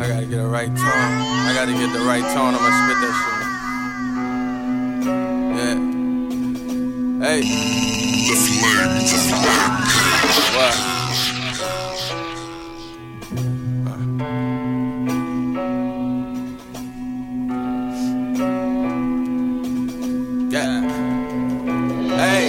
I gotta get the right tone. I gotta get the right tone. I'ma spit that shit. Yeah. Hey. The flames of What? Yeah. Hey.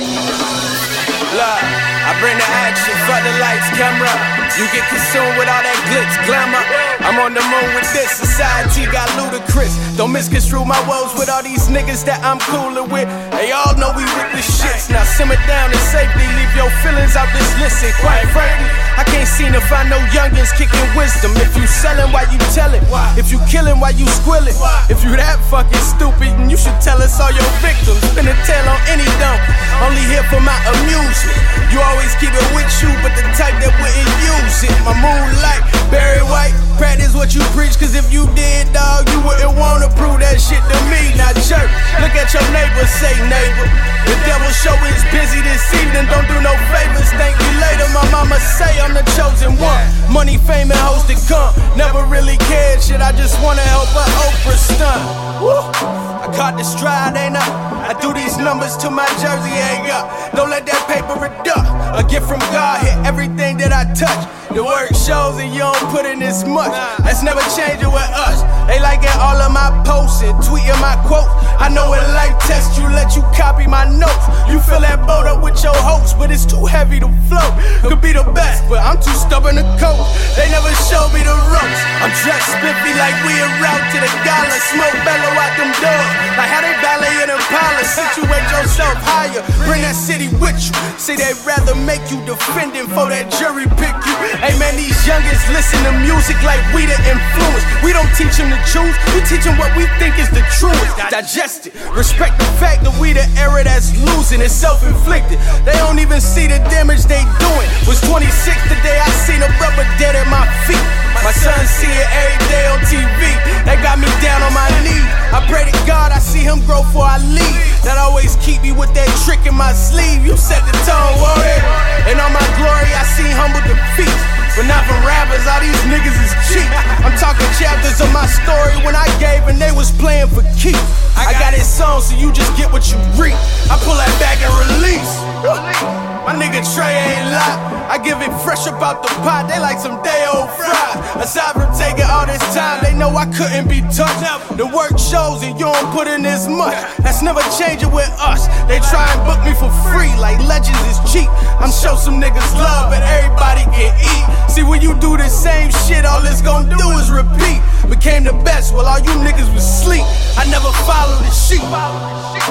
Look, I bring the action, fuck the lights, camera. You get consumed with all that glitz, glamour. I'm on the moon with this, society got ludicrous. Don't misconstrue my woes with all these niggas that I'm coolin' with. They all know we with the shits. Now simmer down and safely leave your feelings out this listen. Quite frankly, I can't seem to find no youngins kicking wisdom. If you sellin', why you tellin'? If you killin', why you squillin'? If you that fucking stupid, then you should tell us all your victims. Spin a tail on any dump, only here for my amusement. You always keep it with you, but the type that wouldn't use it. My moonlight, Barry White, practice what you preach, cause if you did, dog, you wouldn't wanna prove that shit to me. Now jerk, look at your neighbor, say neighbor. The devil show is busy this evening, don't do no favors, thank you later. My mama say I'm the chosen one. Money, fame, and hoes to come. Never really cared, shit, I just wanna help a Oprah stunt. Woo. I caught the stride, ain't I do these numbers till my jersey hang up. Don't let that paper reduct. A gift from God hit everything that I touch. The work shows and you don't put in this much. That's never changing with us. They liking all of my posts and tweeting my quotes. I know in life test you let you copy my notes. You fill that boat up with your hopes, but it's too heavy to float. Could be the best, but I'm too stubborn to cope. They never showed me the ropes. I'm dressed spiffy like we en route to the gala. Smoke bellow out them doors, like how they ballet in Impala. Situate yourself higher, bring that city with you. Say they'd rather make you defending for that jury pick you. Hey man, these youngins listen to music like we the influence. We don't teach them to choose, we teach them what we think is the truest. Digest it, respect the fact that we the era that's losing. It's self-inflicted, they don't even see the damage they doing. Was 26 the day I seen a brother dead at my feet. My son see it every day on TV. They got me down on my knees. I pray to God I see him grow before I leave. That always keep me with that trick in my sleeve. You set the tone, warrior. And all my glory I see humble defeat. But not from rappers, all these niggas is cheap. I'm talking chapters of my story when I gave and they was playing for keep. I got it song so you just get what you reap. I pull that back and release. My nigga Trey ain't lie. I give it fresh up out the pot, they like some day old fries. Aside from taking all this time, they know I couldn't be touched. The work shows and you don't put in this much. That's never changing with us. They try and book me for free like legends is cheap. I'm show some niggas love but everybody can eat. See when you do the same shit, all it's gon' do is repeat. Became the best while all you niggas was sleep. I never followed the sheep.